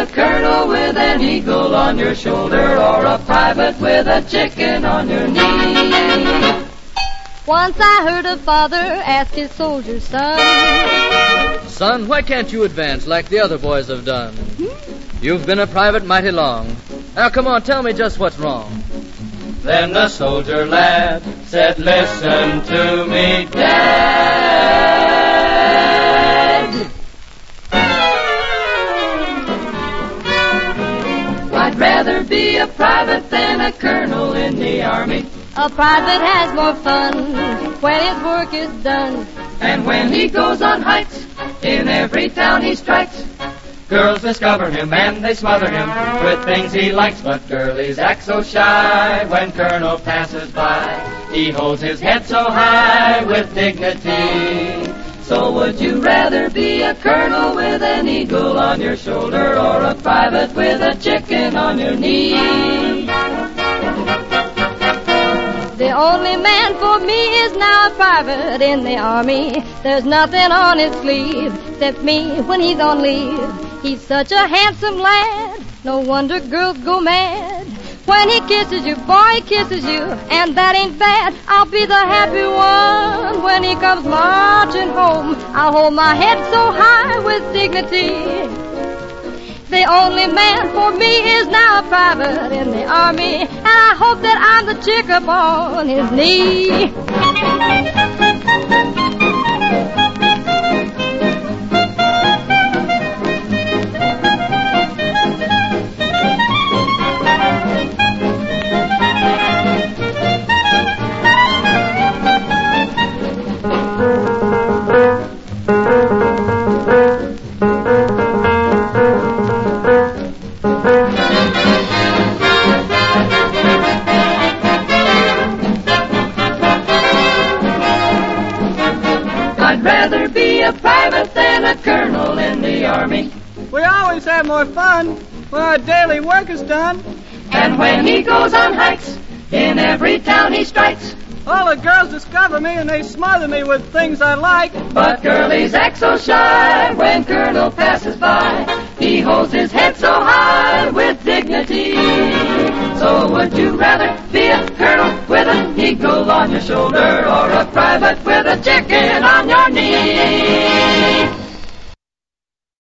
a colonel with an eagle on your shoulder, or a private with a chicken on your knee. Once I heard a father ask his soldier son, "Son, why can't you advance like the other boys have done? You've been a private mighty long. Now come on, tell me just what's wrong." Then the soldier lad said, "Listen to me, Dad. I'd rather be a private than a colonel in the army. A private has more fun when his work is done. And when he goes on hikes, in every town he strikes, girls discover him and they smother him with things he likes. But girlies act so shy when Colonel passes by. He holds his head so high with dignity. So would you rather be a colonel with an eagle on your shoulder, or a private with a chicken on your knee? The only man for me is now a private in the army. There's nothing on his sleeve except me when he's on leave. He's such a handsome lad, no wonder girls go mad. When he kisses you, boy, he kisses you, and that ain't bad. I'll be the happy one when he comes marching home. I'll hold my head so high with dignity. The only man for me is now a private in the army, and I hope that I'm the chick up on his knee. I'd rather be a private than a colonel in the army. We always have more fun when our daily work is done. And when he goes on hikes, in every town he strikes, All the girls discover me and they smother me with things I like. but girlies act so shy when Colonel passes by. He holds his head so high